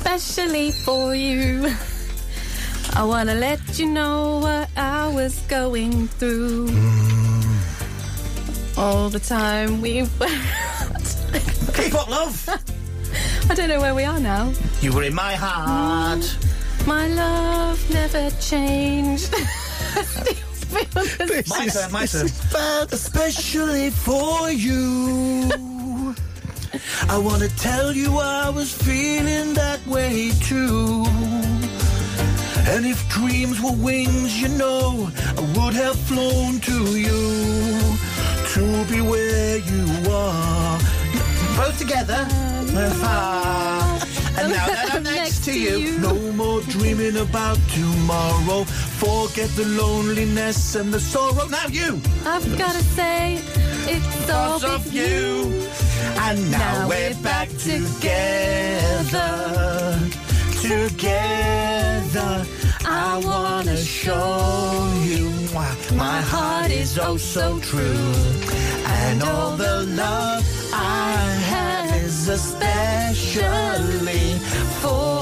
especially for you. I wanna let you know what I was going through. All the time we were. Keep up, love. I don't know where we are now. You were in my heart. My love never changed. My turn. Especially for you. I want to tell you I was feeling that way too. And if dreams were wings, you know, I would have flown to you to be where you are. Both together. Far. And now that I'm next to you. No more dreaming about tomorrow. Forget the loneliness and the sorrow. Now you. I've gotta say, it's all Because of with you. And now we're back together. Together. I wanna show you my heart is oh so true. And all the love I have is especially for